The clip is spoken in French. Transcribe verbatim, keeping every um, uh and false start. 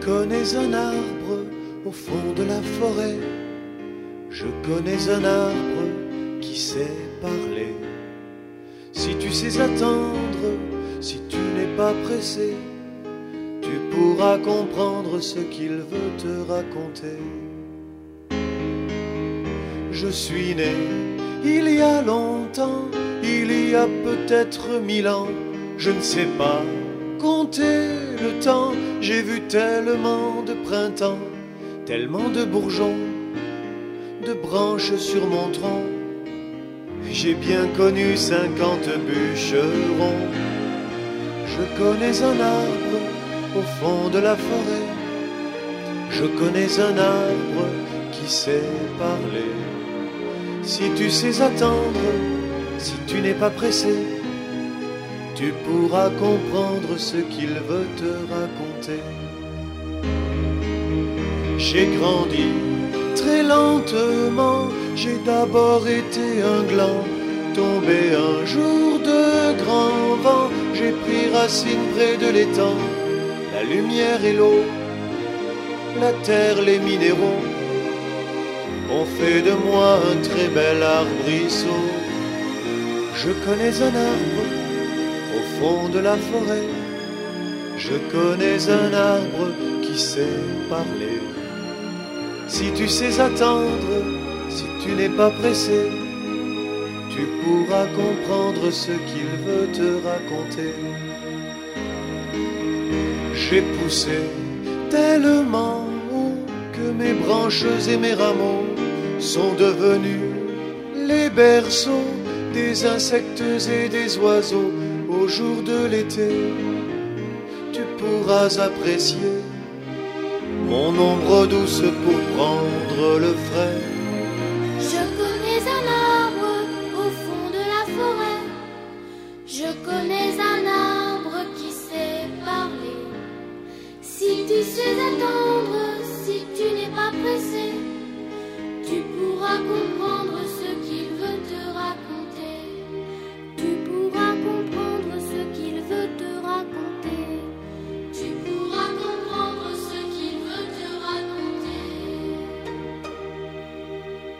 connais un arbre au fond de la forêt. Je connais un arbre qui sait parler. Si tu sais attendre, si tu n'es pas pressé, tu pourras comprendre ce qu'il veut te raconter. Je suis né il y a longtemps, il y a peut-être mille ans. Je ne sais pas compter le temps. J'ai vu tellement de printemps, tellement de bourgeons, de branches sur mon tronc. J'ai bien connu cinquante bûcherons. Je connais un arbre au fond de la forêt. Je connais un arbre qui sait parler. Si tu sais attendre, si tu n'es pas pressé, tu pourras comprendre ce qu'il veut te raconter. J'ai grandi très lentement, j'ai d'abord été un gland, tombé un jour de grand vent. J'ai pris racine près de l'étang, la lumière et l'eau, la terre, les minéraux ont fait de moi un très bel arbrisseau. Je connais un arbre au fond de la forêt. Je connais un arbre qui sait parler. Si tu sais attendre, si tu n'es pas pressé, tu pourras comprendre ce qu'il veut te raconter. J'ai poussé tellement haut que mes branches et mes rameaux sont devenus les berceaux des insectes et des oiseaux. Au jour de l'été, tu pourras apprécier mon ombre douce pour prendre le frais. Je connais un arbre au fond de la forêt. Je connais un arbre qui sait parler. Si tu sais attendre, si tu n'es pas pressé, tu pourras comprendre